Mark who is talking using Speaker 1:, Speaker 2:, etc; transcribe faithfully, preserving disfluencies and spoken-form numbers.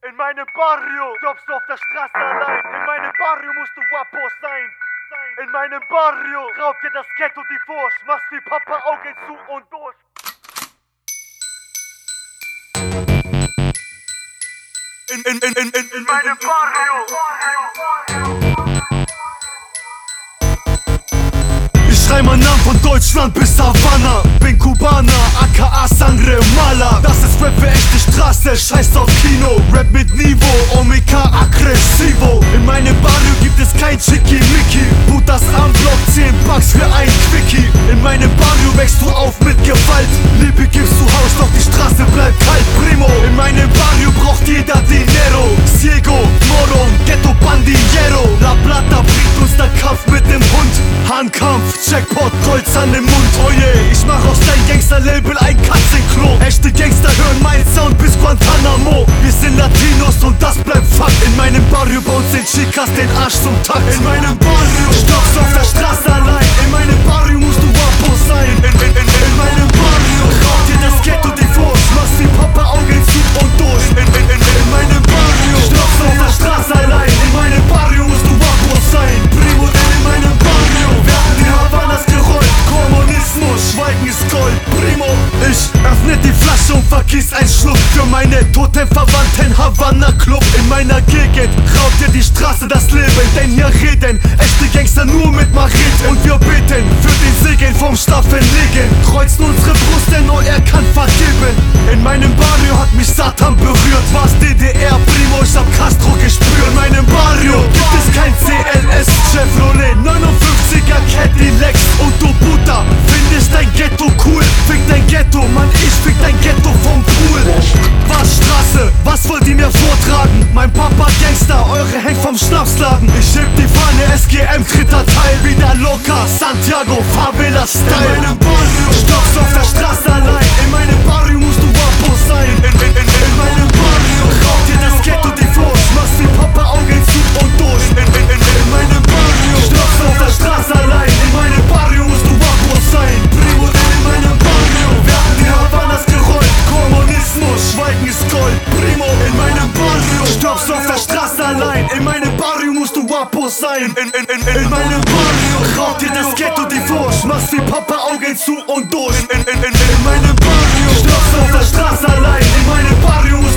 Speaker 1: In meinem Barrio stoppst du auf der Straße allein. In meinem Barrio musst du Guapo sein. In meinem Barrio raubt dir das Ghetto die Furcht. Machst wie Papa Augen zu und durch. In, in, in, in, in, in meinem Barrio. Ich schrei meinen Namen von Deutschland bis Havanna. Bin Kubaner, aka Sangre Mala. Das ist Rap für echte Straße, scheiß auf Kino. Rap mit Niveau, Omega aggressivo. In meinem Barrio gibt es kein Chicky-Mickey. Butas am Block, zehn Bucks für ein Quickie. In meinem Barrio wächst du auf mit Gewalt. Liebe gibst du Haus, doch die Straße bleibt kalt. Primo, in meinem Barrio braucht jeder Dinero. Ciego, Moron, Ghetto Bandillero. La Plata bringt uns der Kampf mit dem Hund. Handkampf, Jackpot, Kreuz an dem Mund. Oh je, ich mach aus dein Gangster-Label ein Katzenklo. Echte Gangster hören meinen Sound bis Guantanamo. Wir sind Latinos und das bleibt Fakt. In meinem Barrio bei uns den Chicas den Arsch zum Takt. In meinem Barrio stoppst auf der Straße allein. In meinem Barrio musst du Guapo sein. In, in, in, in meinem Barrio raubt dir das Ghetto die Furcht. Machst wie Papa Augen zu und durch. In, in, in, in meinem Barrio stoppst auf der Straße allein. In meinem Barrio musst du Guapo sein. Primo, in meinem Barrio werden die Havanas gerollt. Kommunismus, Schweigen ist Gold. Primo, ich öffne die Flasche und vergieß ein Schluck für meine toten Verwandten Havana Club. In meiner Gegend raubt dir die Straße das Leben, denn hier reden echte Gangster nur mit Machete. Und wir beten für den Segen vom schlaffen Liegen. Kreuzen unsere Brust, denn nur er kann vergeben. In meinem Barrio hat mich Satan berührt. Was D D R, Primo, ich hab Castro gespürt. In meinem Barrio gibt es kein C L S Chevrolet, neunundfünfziger Cadillac und du Buddha. Findest dein Ghetto cool? Fick dein Ghetto, Mann, ich fick dein Ghetto vom Pool. Was Straße, was wollt ihr mir vortragen? Mein Papa Gangster, eure hängt vom Schnapsladen. Ich heb die Fahne, S G M, dritter Teil. Wieder locker, Santiago, Favela Style. In meinem Barrio stoppst auf der Straße allein. In meinem Barrio musst du Guapo sein. In, in, in, in meinem Barrio raubt dir das Ghetto die Furcht. Machst wie Papa Augen zu und durch. In, in, in, in meinem Barrio stoppst auf der Straße allein. In meinem Barrio musst du Guapo sein. Primo, in meinem Barrio werden die Havanas gerollt. Kommunismus, Schweigen ist Gold. Primo, in meinem Barrio stoppst auf der Straße allein. In meinem Barrio musst du Guapo sein. In, in, in, in, in meinem Barrio raubt dir das Ghetto die Furcht. Machst wie Papa Augen zu und durch. In, in, in, in, in meinem Barrio stoppst auf der Straße allein. In meinem Barrio